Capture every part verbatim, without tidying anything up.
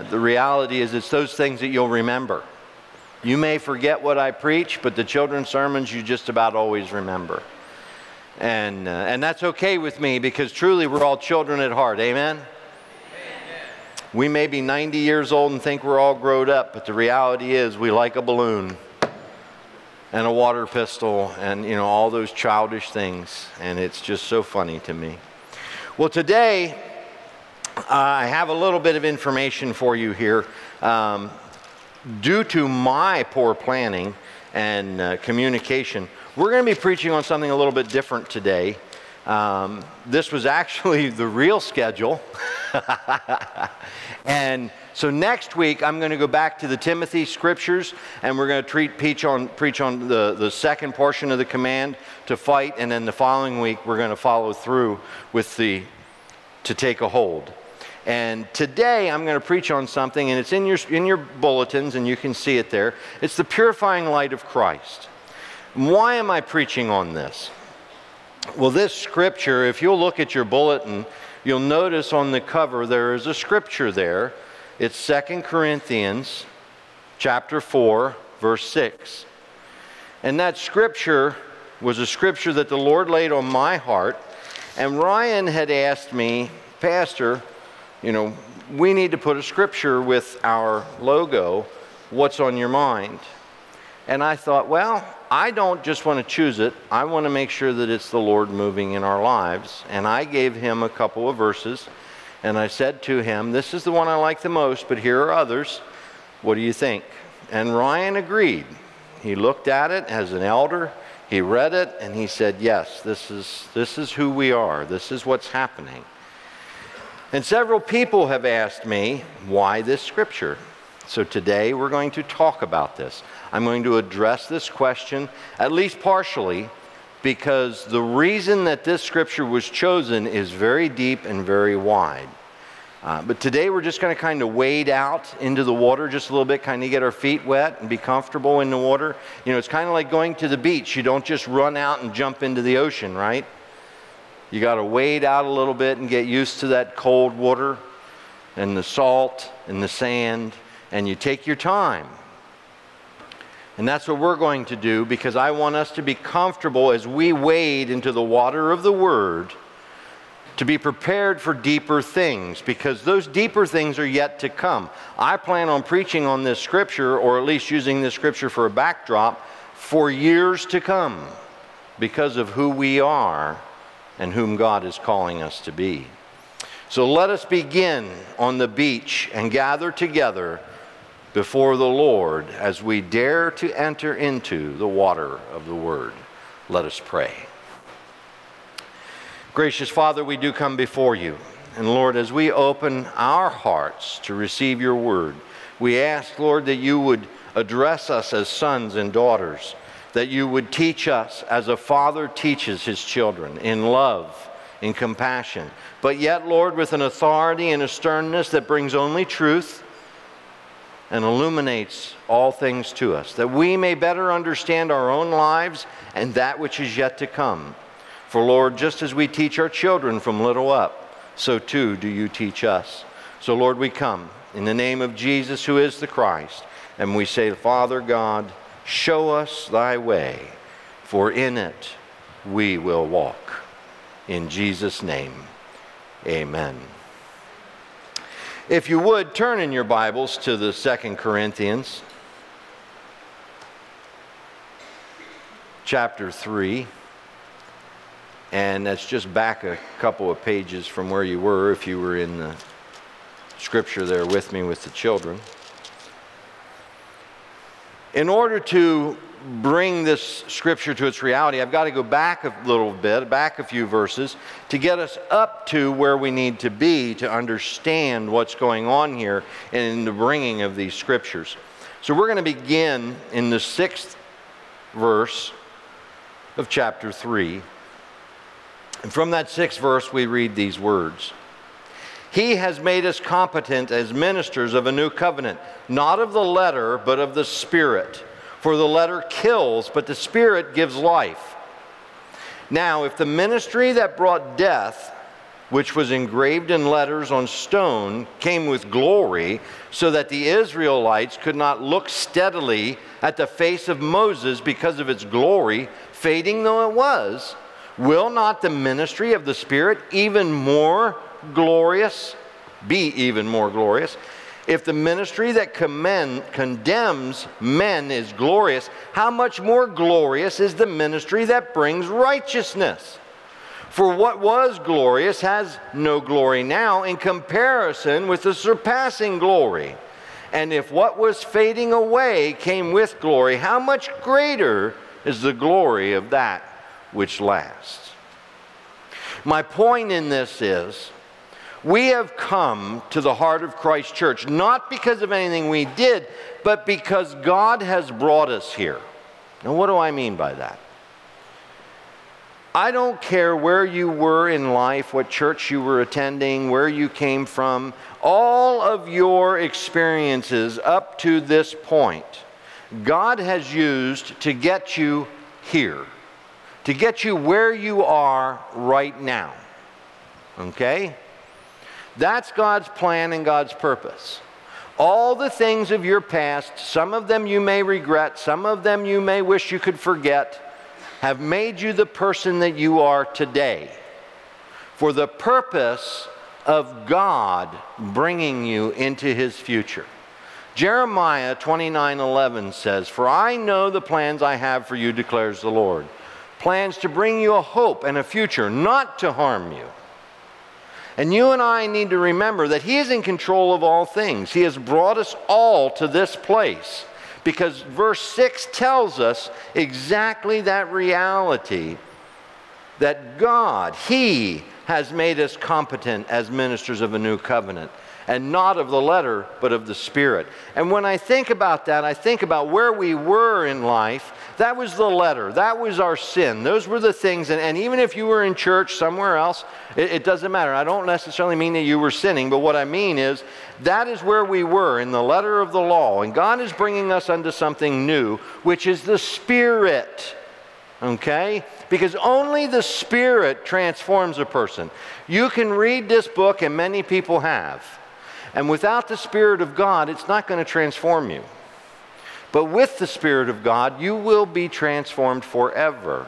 the reality is it's those things that you'll remember. You may forget what I preach, but the children's sermons you just about always remember. And, uh, and that's okay with me, because truly we're all children at heart. Amen? Amen? We may be ninety years old and think we're all grown up, but the reality is we like a balloon and a water pistol and, you know, all those childish things. And it's just so funny to me. Well, today uh, I have a little bit of information for you here. Um, due to my poor planning and uh, communication, we're going to be preaching on something a little bit different today. Um, this was actually the real schedule. And so next week, I'm going to go back to the Timothy scriptures, and we're going to treat, preach on, preach on the, the second portion of the command to fight, and then the following week, we're going to follow through with the to take a hold. And today, I'm going to preach on something, and it's in your, in your bulletins, and you can see it there. It's the purifying light of Christ. Why am I preaching on this? Well, this scripture, if you'll look at your bulletin, you'll notice on the cover there is a scripture there. It's Second Corinthians chapter four, verse six. And that scripture was a scripture that the Lord laid on my heart. And Ryan had asked me, Pastor, you know, we need to put a scripture with our logo. What's on your mind? And I thought, well, I don't just want to choose it. I want to make sure that it's the Lord moving in our lives. And I gave him a couple of verses, and I said to him, this is the one I like the most, but here are others. What do you think? And Ryan agreed. He looked at it as an elder. He read it, and he said, yes, this is, this is who we are. This is what's happening. And several people have asked me, why this scripture? So today we're going to talk about this. I'm going to address this question, at least partially, because the reason that this scripture was chosen is very deep and very wide. Uh, but today we're just going to kind of wade out into the water just a little bit, kind of get our feet wet and be comfortable in the water. You know, it's kind of like going to the beach. You don't just run out and jump into the ocean, right? You got to wade out a little bit and get used to that cold water and the salt and the sand, and you take your time. And that's what we're going to do, because I want us to be comfortable as we wade into the water of the Word, to be prepared for deeper things, because those deeper things are yet to come. I plan on preaching on this scripture, or at least using this scripture for a backdrop, for years to come, because of who we are and whom God is calling us to be. So let us begin on the beach and gather together before the Lord as we dare to enter into the water of the Word. Let us pray. Gracious Father, we do come before you. And Lord, as we open our hearts to receive your Word, we ask, Lord, that you would address us as sons and daughters, that you would teach us as a father teaches his children, in love, in compassion, but yet, Lord, with an authority and a sternness that brings only truth and illuminates all things to us, that we may better understand our own lives and that which is yet to come. For Lord, just as we teach our children from little up, so too do you teach us. So Lord, we come in the name of Jesus, who is the Christ, and we say, Father God, show us thy way, for in it we will walk. In Jesus' name, amen. If you would, turn in your Bibles to the Second Corinthians, chapter three. And that's just back a couple of pages from where you were, if you were in the scripture there with me with the children. In order to bring this scripture to its reality, I've got to go back a little bit, back a few verses, to get us up to where we need to be to understand what's going on here in the bringing of these scriptures. So we're going to begin in the sixth verse of chapter three. And from that sixth verse, we read these words. He has made us competent as ministers of a new covenant, not of the letter, but of the Spirit. For the letter kills, but the Spirit gives life. Now, if the ministry that brought death which was engraved in letters on stone, came with glory, so that the Israelites could not look steadily at the face of Moses because of its glory, fading though it was. Will not the ministry of the Spirit even more glorious, be even more glorious? If the ministry that commend, condemns men is glorious, how much more glorious is the ministry that brings righteousness? For what was glorious has no glory now in comparison with the surpassing glory. And if what was fading away came with glory, how much greater is the glory of that which lasts? My point in this is, we have come to the heart of Christ Church, not because of anything we did, but because God has brought us here. Now, what do I mean by that? I don't care where you were in life, what church you were attending, where you came from. All of your experiences up to this point, God has used to get you here, to get you where you are right now. Okay? That's God's plan and God's purpose. All the things of your past, some of them you may regret, some of them you may wish you could forget, have made you the person that you are today for the purpose of God bringing you into His future. Jeremiah twenty-nine eleven says, "For I know the plans I have for you, declares the Lord, plans to bring you a hope and a future, not to harm you." And you and I need to remember that He is in control of all things. He has brought us all to this place because verse six tells us exactly that reality, that God, He has made us competent as ministers of a new covenant, and not of the letter, but of the Spirit. And when I think about that, I think about where we were in life. That was the letter. That was our sin. Those were the things. And, and even if you were in church somewhere else, it, it doesn't matter. I don't necessarily mean that you were sinning, but what I mean is that is where we were in the letter of the law. And God is bringing us unto something new, which is the Spirit. Okay? Because only the Spirit transforms a person. You can read this book, and many people have. And without the Spirit of God, it's not going to transform you. But with the Spirit of God, you will be transformed forever.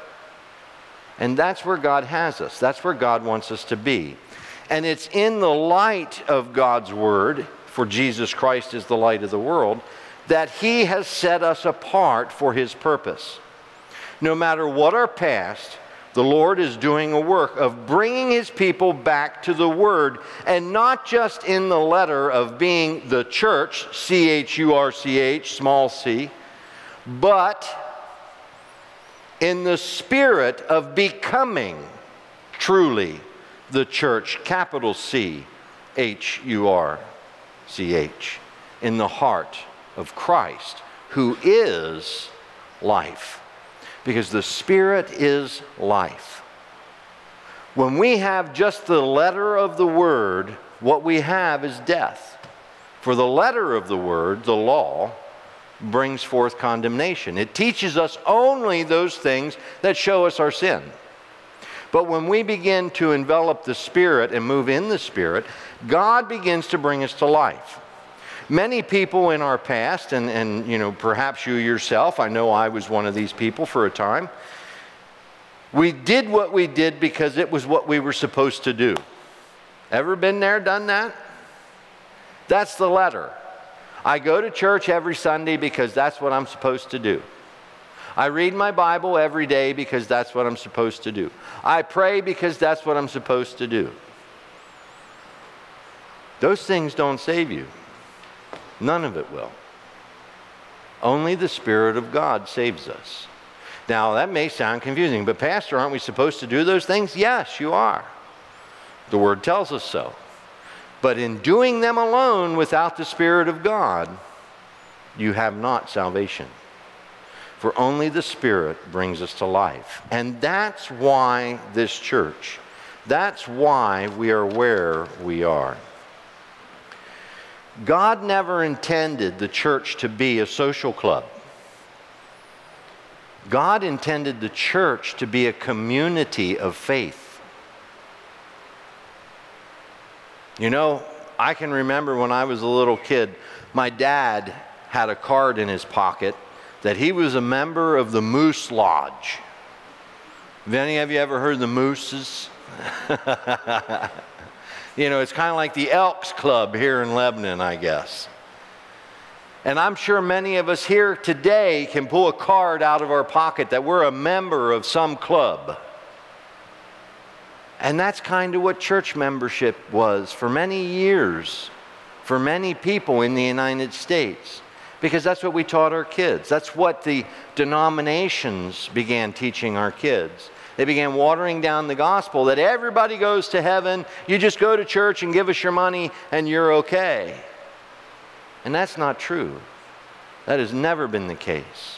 And that's where God has us. That's where God wants us to be. And it's in the light of God's Word, for Jesus Christ is the light of the world, that He has set us apart for His purpose. No matter what our past, the Lord is doing a work of bringing His people back to the Word, and not just in the letter of being the church, C H U R C H, small c, but in the spirit of becoming truly the church, capital C H U R C H, in the heart of Christ, who is life. Because the Spirit is life. When we have just the letter of the Word, what we have is death. For the letter of the Word, the law, brings forth condemnation. It teaches us only those things that show us our sin. But when we begin to envelop the Spirit and move in the Spirit, God begins to bring us to life. Many people in our past, and, and you know, perhaps you yourself, I know I was one of these people for a time, we did what we did because it was what we were supposed to do. Ever been there, done that? That's the letter. I go to church every Sunday because that's what I'm supposed to do. I read my Bible every day because that's what I'm supposed to do. I pray because that's what I'm supposed to do. Those things don't save you. None of it will. Only the Spirit of God saves us. Now, that may sound confusing, but Pastor, aren't we supposed to do those things? Yes, you are. The Word tells us so. But in doing them alone without the Spirit of God, you have not salvation. For only the Spirit brings us to life. And that's why this church, that's why we are where we are. God never intended the church to be a social club. God intended the church to be a community of faith. You know, I can remember when I was a little kid, my dad had a card in his pocket that he was a member of the Moose Lodge. Have any of you ever heard of the Mooses? You know, it's kind of like the Elks Club here in Lebanon, I guess. And I'm sure many of us here today can pull a card out of our pocket that we're a member of some club. And that's kind of what church membership was for many years, for many people in the United States, because that's what we taught our kids. That's what the denominations began teaching our kids. They began watering down the gospel that everybody goes to heaven, you just go to church and give us your money and you're okay. And that's not true. That has never been the case.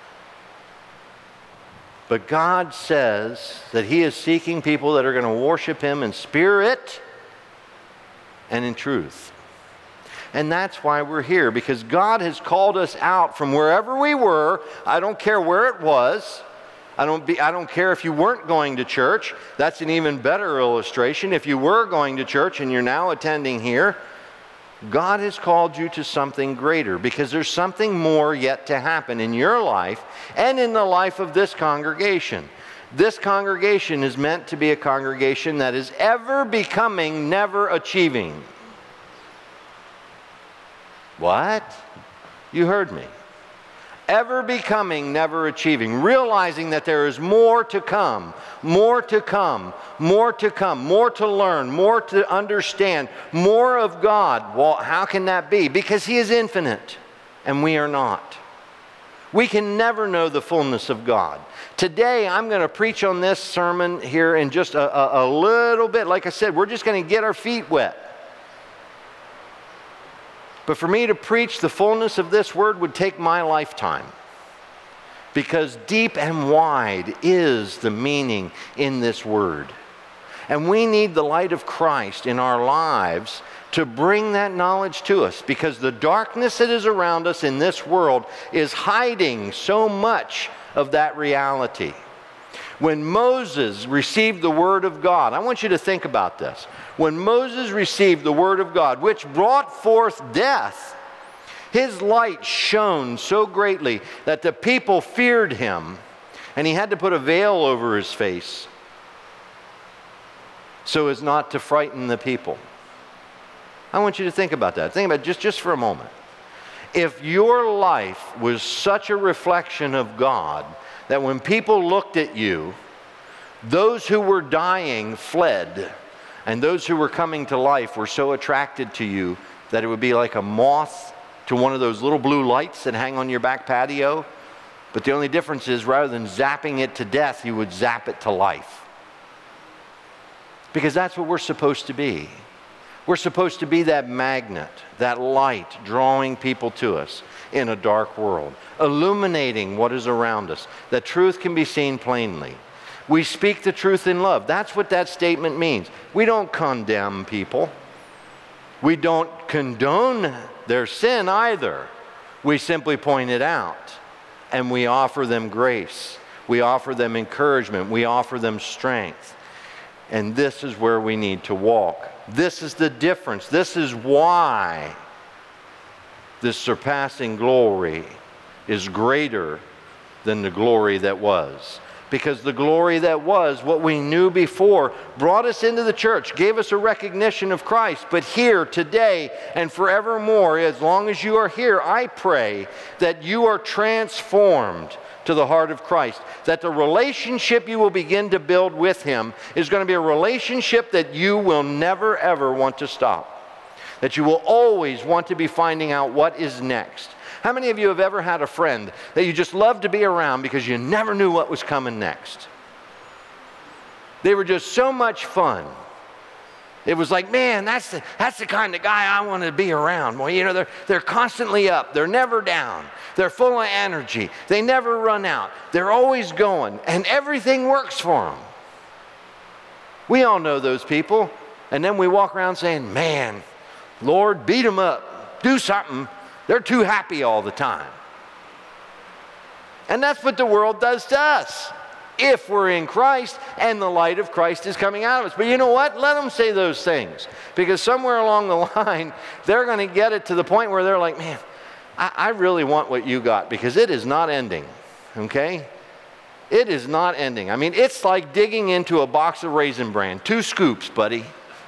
But God says that He is seeking people that are going to worship Him in spirit and in truth. And that's why we're here, because God has called us out from wherever we were. I don't care where it was. I don't, be, I don't care if you weren't going to church. That's an even better illustration. If you were going to church and you're now attending here, God has called you to something greater, because there's something more yet to happen in your life and in the life of this congregation. This congregation is meant to be a congregation that is ever becoming, never achieving. What? You heard me. Ever becoming, never achieving. Realizing that there is more to come, more to come, more to come, more to learn, more to understand, more of God. Well, how can that be? Because He is infinite and we are not. We can never know the fullness of God. Today, I'm going to preach on this sermon here in just a, a, a little bit. Like I said, we're just going to get our feet wet. But for me to preach the fullness of this word would take my lifetime, because deep and wide is the meaning in this word. And we need the light of Christ in our lives to bring that knowledge to us, because the darkness that is around us in this world is hiding so much of that reality. When Moses received the word of God, I want you to think about this. When Moses received the word of God, which brought forth death, his light shone so greatly that the people feared him, and he had to put a veil over his face so as not to frighten the people. I want you to think about that. Think about it just, just for a moment. If your life was such a reflection of God that when people looked at you, those who were dying fled, and those who were coming to life were so attracted to you that it would be like a moth to one of those little blue lights that hang on your back patio. But the only difference is, rather than zapping it to death, you would zap it to life. Because that's what we're supposed to be. We're supposed to be that magnet, that light drawing people to us in a dark world, illuminating what is around us, that truth can be seen plainly. We speak the truth in love. That's what that statement means. We don't condemn people. We don't condone their sin either. We simply point it out, and we offer them grace. We offer them encouragement. We offer them strength. And this is where we need to walk. This is the difference. This is why this surpassing glory is greater than the glory that was. Because the glory that was, what we knew before, brought us into the church, gave us a recognition of Christ. But here, today, and forevermore, as long as you are here, I pray that you are transformed to the heart of Christ. That the relationship you will begin to build with Him is going to be a relationship that you will never, ever want to stop. That you will always want to be finding out what is next. How many of you have ever had a friend that you just loved to be around because you never knew what was coming next? They were just so much fun. It was like, man, that's the, that's the kind of guy I want to be around. Well, you know, they're, they're constantly up. They're never down. They're full of energy. They never run out. They're always going, and everything works for them. We all know those people. And then we walk around saying, man, Lord, beat them up. Do something. They're too happy all the time. And that's what the world does to us. if we're in Christ and the light of Christ is coming out of us. But you know what? Let them say those things, because somewhere along the line, they're going to get it to the point where they're like, man, I, I really want what you got, because it is not ending, okay? It is not ending. I mean, it's like digging into a box of Raisin Bran. Two scoops, buddy.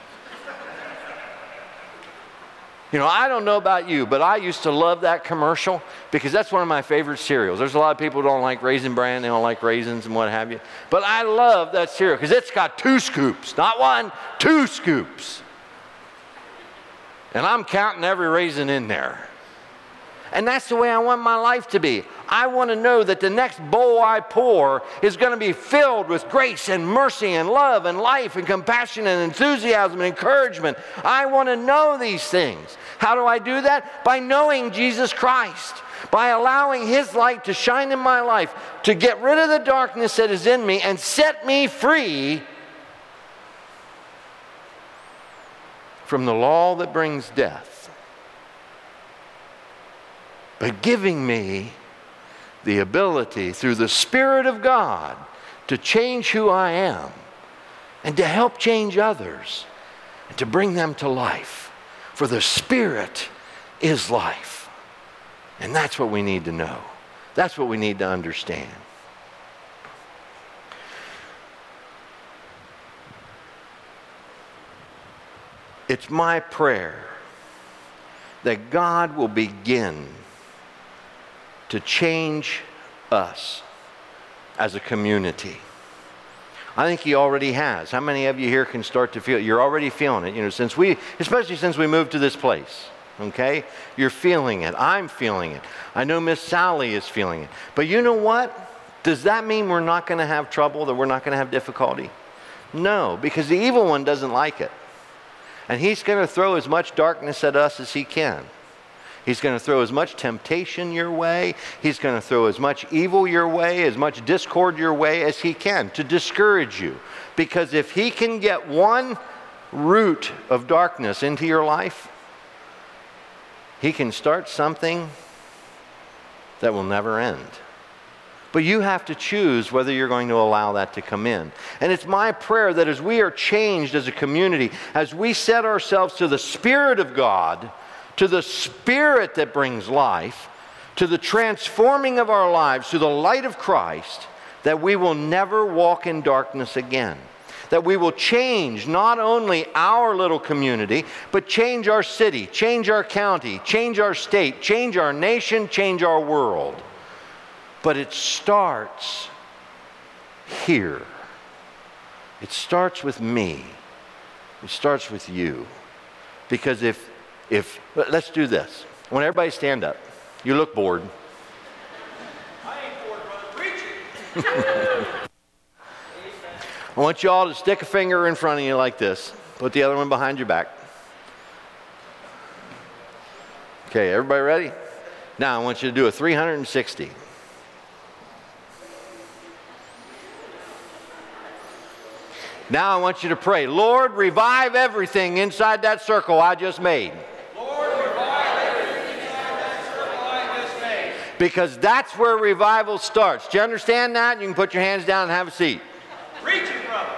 You know, I don't know about you, but I used to love that commercial because that's one of my favorite cereals. There's a lot of people who don't like Raisin Bran, they don't like raisins and what have you. But I love that cereal because it's got two scoops. Not one, two scoops. And I'm counting every raisin in there. And that's the way I want my life to be. I want to know that the next bowl I pour is going to be filled with grace and mercy and love and life and compassion and enthusiasm and encouragement. I want to know these things. How do I do that? By knowing Jesus Christ. By allowing His light to shine in my life, to get rid of the darkness that is in me and set me free from the law that brings death. But giving me the ability through the Spirit of God to change who I am and to help change others and to bring them to life. For the Spirit is life. And that's what we need to know. That's what we need to understand. It's my prayer that God will begin to change us as a community. I think He already has. How many of you here can start to feel, you're already feeling it, you know, since we, especially since we moved to this place, okay? You're feeling it. I'm feeling it. I know Miss Sally is feeling it. But you know what? Does that mean we're not going to have trouble, that we're not going to have difficulty? No, because the evil one doesn't like it. And he's going to throw as much darkness at us as he can. He's going to throw as much temptation your way. He's going to throw as much evil your way, as much discord your way as he can to discourage you. Because if he can get one root of darkness into your life, he can start something that will never end. But you have to choose whether you're going to allow that to come in. And it's my prayer that as we are changed as a community, as we set ourselves to the Spirit of God, to the Spirit that brings life, to the transforming of our lives, to the light of Christ, that we will never walk in darkness again. That we will change not only our little community, but change our city, change our county, change our state, change our nation, change our world. But it starts here. It starts with me. It starts with you. Because if If, let's do this. I want everybody to stand up. You look bored. I ain't bored, brother. Preaching. I want you all to stick a finger in front of you like this. Put the other one behind your back. Okay, everybody ready? Now I want you to do a three hundred sixty. Now I want you to pray, Lord, revive everything inside that circle I just made. Because that's where revival starts. Do you understand that? You can put your hands down and have a seat. Preach it, brother.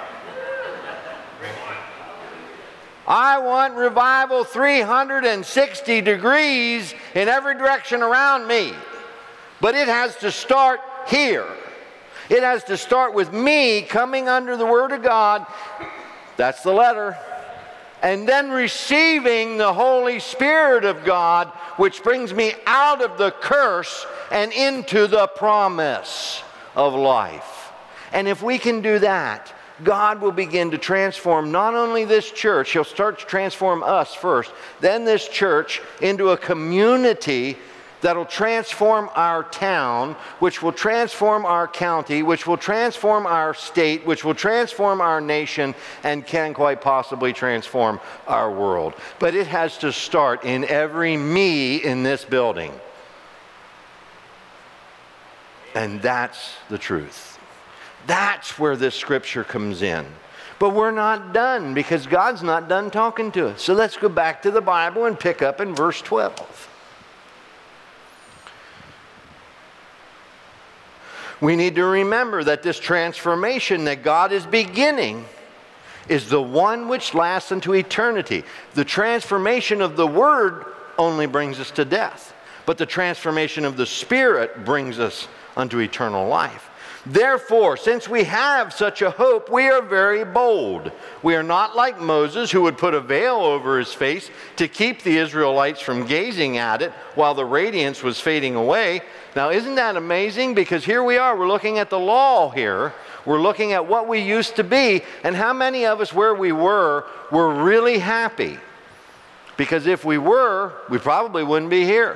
I want revival three hundred sixty degrees in every direction around me. But it has to start here. It has to start with me coming under the Word of God. That's the letter. And then receiving the Holy Spirit of God, which brings me out of the curse and into the promise of life. And if we can do that, God will begin to transform not only this church, He'll start to transform us first, then this church into a community that'll transform our town, which will transform our county, which will transform our state, which will transform our nation, and can quite possibly transform our world. But it has to start in every me in this building. And that's the truth. That's where this scripture comes in. But we're not done, because God's not done talking to us. So let's go back to the Bible and pick up in verse twelve. We need to remember that this transformation that God is beginning is the one which lasts unto eternity. The transformation of the Word only brings us to death, but the transformation of the Spirit brings us unto eternal life. Therefore, since we have such a hope, we are very bold. We are not like Moses, who would put a veil over his face to keep the Israelites from gazing at it while the radiance was fading away. Now, isn't that amazing? Because here we are, we're looking at the law here. We're looking at what we used to be, and how many of us where we were were really happy? Because if we were, we probably wouldn't be here.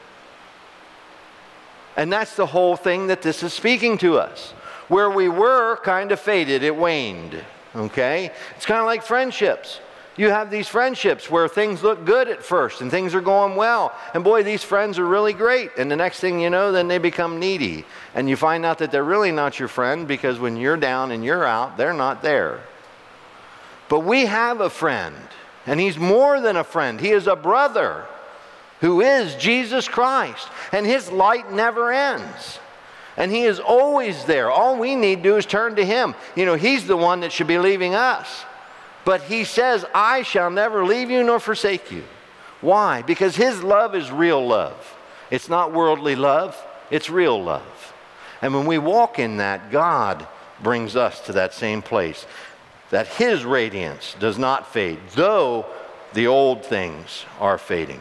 And that's the whole thing that this is speaking to us. Where we were kind of faded, it waned, okay? It's kind of like friendships. You have these friendships where things look good at first and things are going well. And boy, these friends are really great. And the next thing you know, then they become needy. And you find out that they're really not your friend, because when you're down and you're out, they're not there. But we have a friend, and he's more than a friend. He is a brother, who is Jesus Christ, and his light never ends. And he is always there. All we need to do is turn to him. You know, he's the one that should be leaving us. But he says, I shall never leave you nor forsake you. Why? Because his love is real love. It's not worldly love, it's real love. And when we walk in that, God brings us to that same place, that his radiance does not fade, though the old things are fading.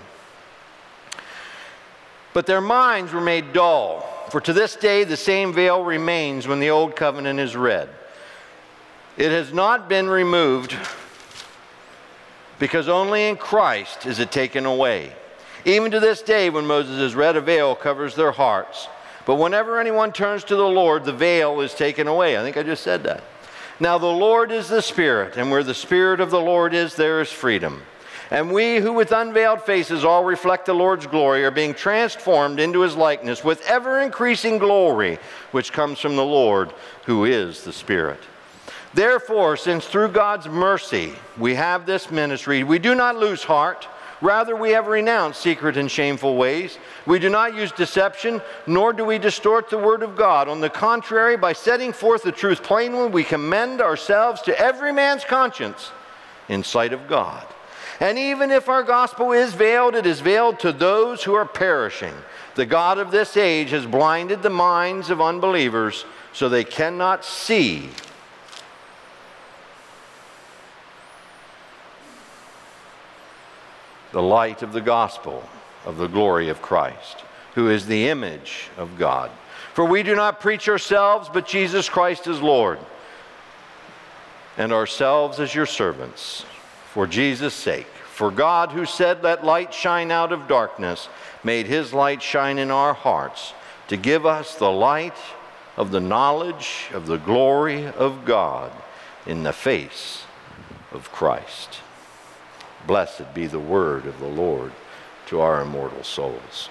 But their minds were made dull, for to this day the same veil remains when the old covenant is read. It has not been removed, because only in Christ is it taken away. Even to this day, when Moses is read, a veil covers their hearts. But whenever anyone turns to the Lord, the veil is taken away. I think I just said that. Now the Lord is the Spirit, and where the Spirit of the Lord is, there is freedom. And we who with unveiled faces all reflect the Lord's glory are being transformed into his likeness with ever-increasing glory, which comes from the Lord, who is the Spirit. Therefore, since through God's mercy we have this ministry, we do not lose heart. Rather, we have renounced secret and shameful ways. We do not use deception, nor do we distort the word of God. On the contrary, by setting forth the truth plainly, we commend ourselves to every man's conscience in sight of God. And even if our gospel is veiled, it is veiled to those who are perishing. The God of this age has blinded the minds of unbelievers so they cannot see the light of the gospel of the glory of Christ, who is the image of God. For we do not preach ourselves, but Jesus Christ is Lord, and ourselves as your servants, for Jesus' sake. For God, who said, let light shine out of darkness, made his light shine in our hearts to give us the light of the knowledge of the glory of God in the face of Christ. Blessed be the word of the Lord to our immortal souls.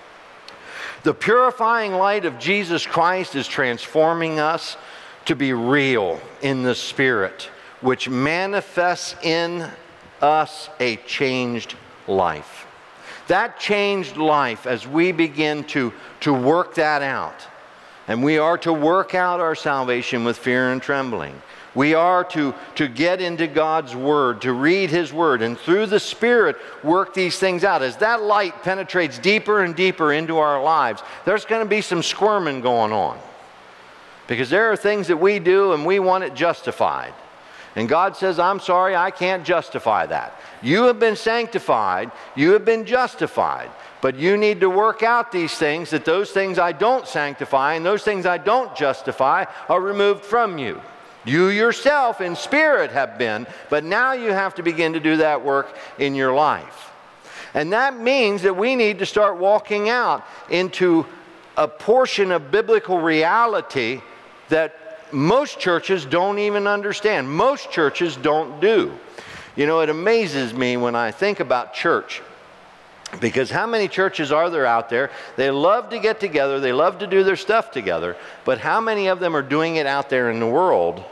The purifying light of Jesus Christ is transforming us to be real in the Spirit, which manifests in us a changed life. That changed life, as we begin to, to work that out, and we are to work out our salvation with fear and trembling. We are to, to get into God's Word, to read his Word, and through the Spirit work these things out. As that light penetrates deeper and deeper into our lives, there's going to be some squirming going on. Because there are things that we do and we want it justified. And God says, I'm sorry, I can't justify that. You have been sanctified, you have been justified, but you need to work out these things, that those things I don't sanctify and those things I don't justify are removed from you. You yourself in spirit have been, but now you have to begin to do that work in your life. And that means that we need to start walking out into a portion of biblical reality that most churches don't even understand. Most churches don't do. You know, it amazes me when I think about church, because how many churches are there out there? They love to get together, they love to do their stuff together, but how many of them are doing it out there in the world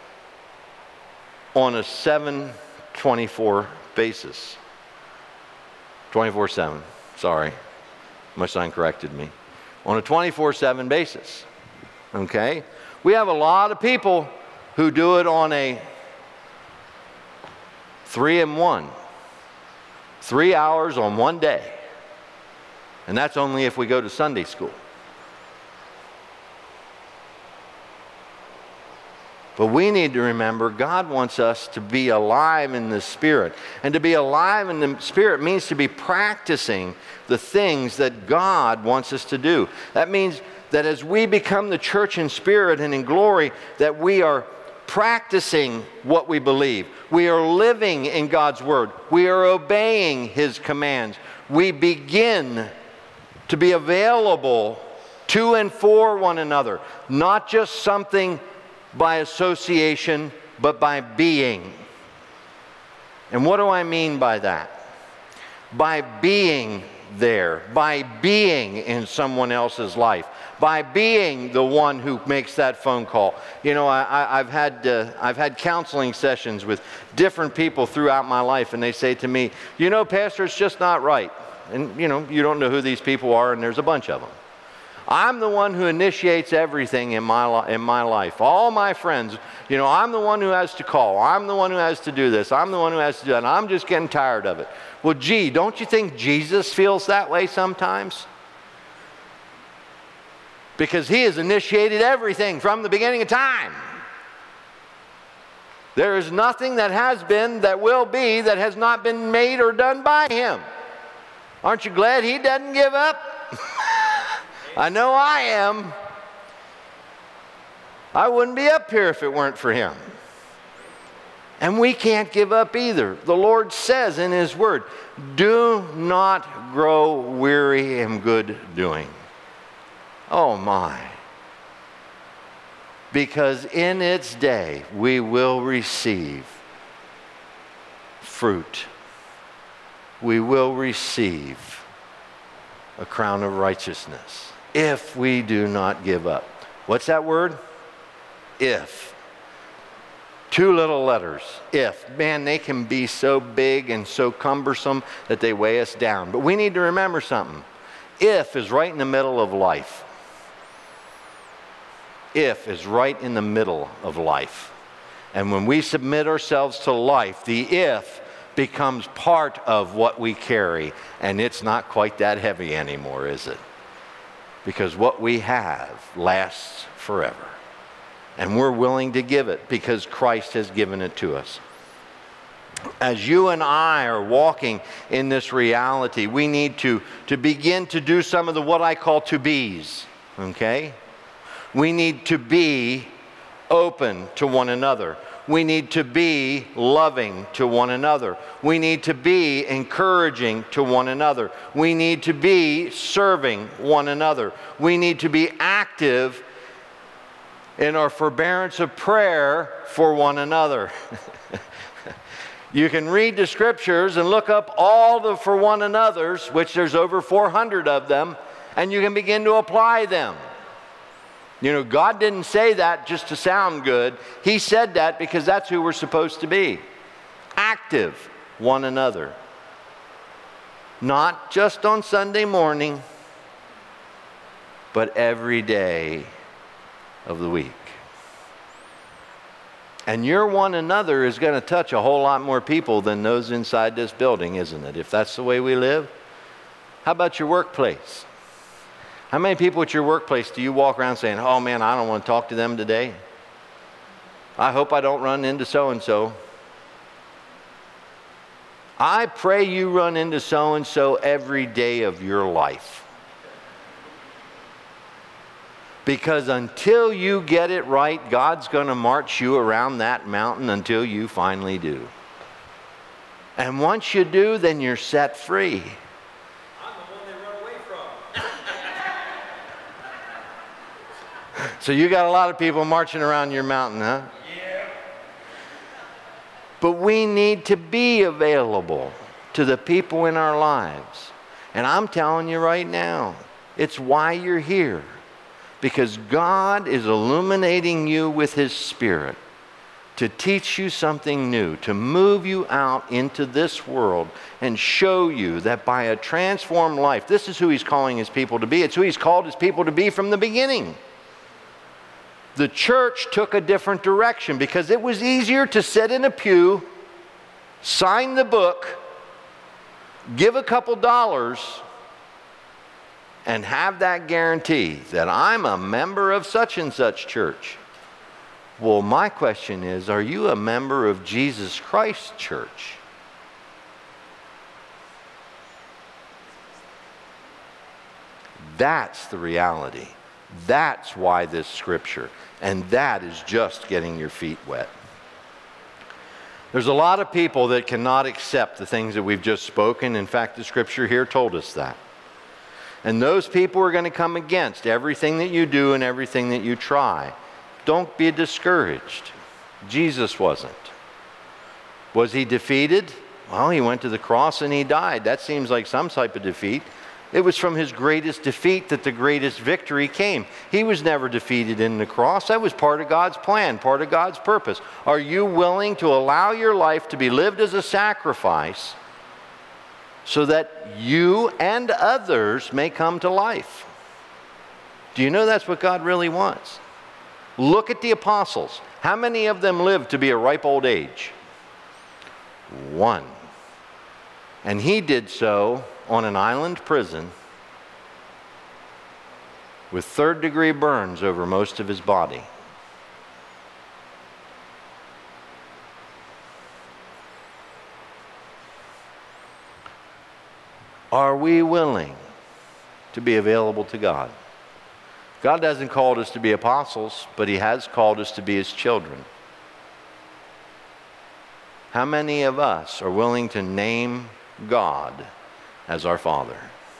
on a seven twenty-four basis? twenty-four seven, sorry. My son corrected me. On a twenty-four seven basis. okay? We have a lot of people who do it on a three and one. Three hours on one day. And that's only if we go to Sunday school. But we need to remember God wants us to be alive in the Spirit. And to be alive in the Spirit means to be practicing the things that God wants us to do. That means that as we become the church in spirit and in glory, that we are practicing what we believe. We are living in God's Word. We are obeying His commands. We begin to be available to and for one another, not just something by association, but by being. And what do I mean by that? By being there, by being in someone else's life, by being the one who makes that phone call. You know, I, I, I've had uh, I've had counseling sessions with different people throughout my life, and they say to me, you know, Pastor, it's just not right. And, you know, you don't know who these people are, and there's a bunch of them. I'm the one who initiates everything in my, in my life. All my friends, you know, I'm the one who has to call. I'm the one who has to do this. I'm the one who has to do that. And I'm just getting tired of it. Well, gee, don't you think Jesus feels that way sometimes? Because He has initiated everything from the beginning of time. There is nothing that has been, that will be, that has not been made or done by Him. Aren't you glad He doesn't give up? I know I am. I wouldn't be up here if it weren't for Him. And we can't give up either. The Lord says in His Word, do not grow weary in good doing. Oh my. Because in its day we will receive fruit. We will receive a crown of righteousness if we do not give up. What's that word? If. Two little letters. If. Man, they can be so big and so cumbersome that they weigh us down. But we need to remember something. If is right in the middle of life. If is right in the middle of life. And when we submit ourselves to life, the if becomes part of what we carry. And it's not quite that heavy anymore, is it? Because what we have lasts forever. And we're willing to give it because Christ has given it to us. As you and I are walking in this reality, we need to, to begin to do some of the what I call to be's. Okay? We need to be open to one another. We need to be loving to one another. We need to be encouraging to one another. We need to be serving one another. We need to be active in our forbearance of prayer for one another. You can read the scriptures and look up all the for one another's, which there's over four hundred of them, and you can begin to apply them. You know, God didn't say that just to sound good. He said that because that's who we're supposed to be. Active one another. Not just on Sunday morning, but every day of the week. And your one another is going to touch a whole lot more people than those inside this building, isn't it? If that's the way we live. How about your workplace? How many people at your workplace do you walk around saying, oh man, I don't want to talk to them today? I hope I don't run into so-and-so. I pray you run into so-and-so every day of your life. Because until you get it right, God's going to march you around that mountain until you finally do. And once you do, then you're set free. I'm the one they run away from. So you got a lot of people marching around your mountain, huh? Yeah. But we need to be available to the people in our lives. And I'm telling you right now, it's why you're here. Because God is illuminating you with His Spirit to teach you something new, to move you out into this world and show you that by a transformed life, this is who He's calling His people to be. It's who He's called His people to be from the beginning. the church took a different direction because it was easier to sit in a pew, sign the book, give a couple dollars, and have that guarantee that I'm a member of such and such church. Well, my question is, are you a member of Jesus Christ Church? That's the reality. That's why this scripture. And that is just getting your feet wet. There's a lot of people that cannot accept the things that we've just spoken. In fact, the scripture here told us that. And those people are going to come against everything that you do and everything that you try. Don't be discouraged. Jesus wasn't. Was he defeated? Well, he went to the cross and he died. That seems like some type of defeat. It was from his greatest defeat that the greatest victory came. He was never defeated in the cross. That was part of God's plan, part of God's purpose. Are you willing to allow your life to be lived as a sacrifice so that you and others may come to life? Do you know that's what God really wants? Look at the apostles. How many of them lived to be a ripe old age? One. And he did so on an island prison with third degree burns over most of his body. Are we willing to be available to God? God hasn't called us to be apostles, but he has called us to be his children. How many of us are willing to name God as our Father?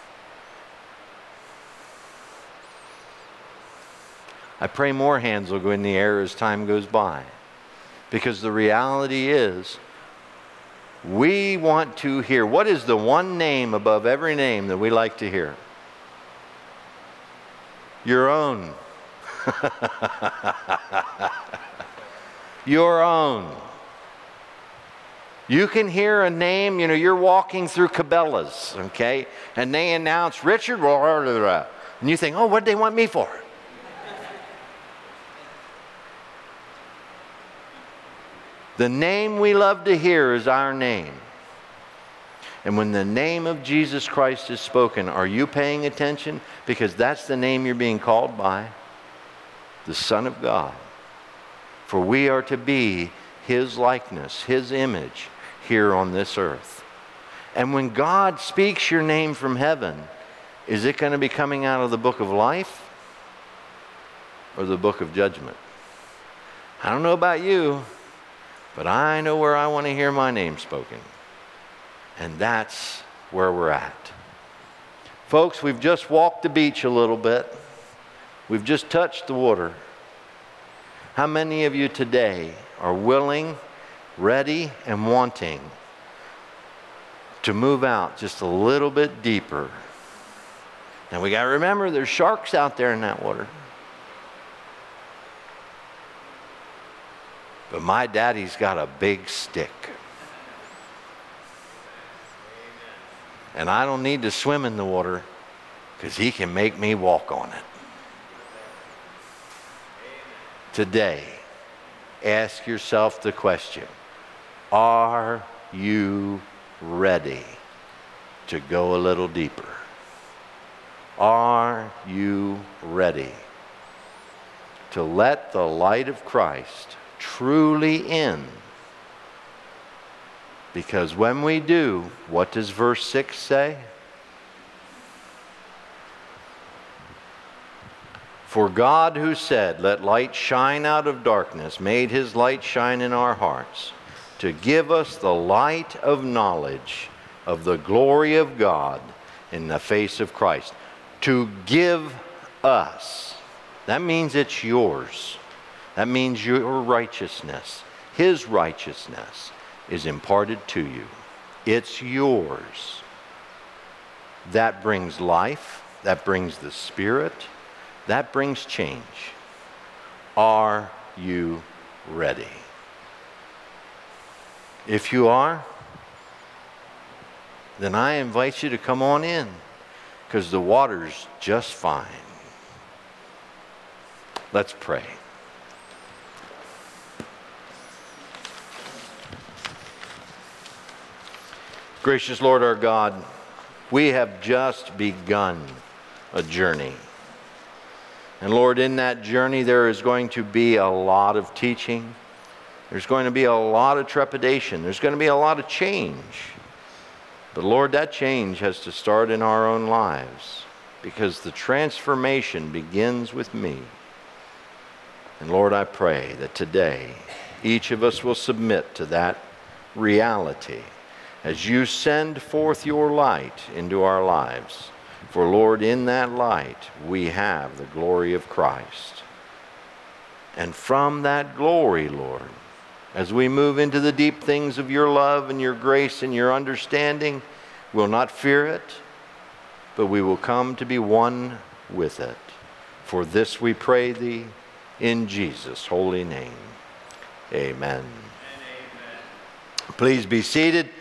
I pray more hands will go in the air as time goes by, because the reality is we want to hear. What is the one name above every name that we like to hear? Your own. Your own. You can hear a name, you know, you're walking through Cabela's, okay, and they announce Richard, and you think, oh, what did they want me for? The name we love to hear is our name. And when the name of Jesus Christ is spoken, are you paying attention? Because that's the name you're being called by, the Son of God. For we are to be his likeness, his image here on this earth. And when God speaks your name from heaven, is it going to be coming out of the book of life or the book of judgment? I don't know about you, but I know where I want to hear my name spoken. And that's where we're at. Folks, we've just walked the beach a little bit. We've just touched the water. How many of you today are willing, ready, and wanting to move out just a little bit deeper? Now we got to remember there's sharks out there in that water. But my daddy's got a big stick. And I don't need to swim in the water because he can make me walk on it. Today, ask yourself the question, are you ready to go a little deeper? Are you ready to let the light of Christ truly in? Because when we do, what does verse six say? For God, who said, let light shine out of darkness, made his light shine in our hearts, to give us the light of knowledge of the glory of God in the face of Christ. To give us. That means it's yours. That means your righteousness, his righteousness, is imparted to you. It's yours. That brings life. That brings the Spirit. That brings change. Are you ready? If you are, then I invite you to come on in, because the water's just fine. Let's pray. Gracious Lord our God, we have just begun a journey. And Lord, in that journey, there is going to be a lot of teaching. There's going to be a lot of trepidation. There's going to be a lot of change. But Lord, that change has to start in our own lives, because the transformation begins with me. And Lord, I pray that today each of us will submit to that reality as you send forth your light into our lives. For Lord, in that light we have the glory of Christ. And from that glory, Lord, as we move into the deep things of your love and your grace and your understanding, we'll not fear it, but we will come to be one with it. For this we pray thee in Jesus' holy name. Amen. And amen. Please be seated.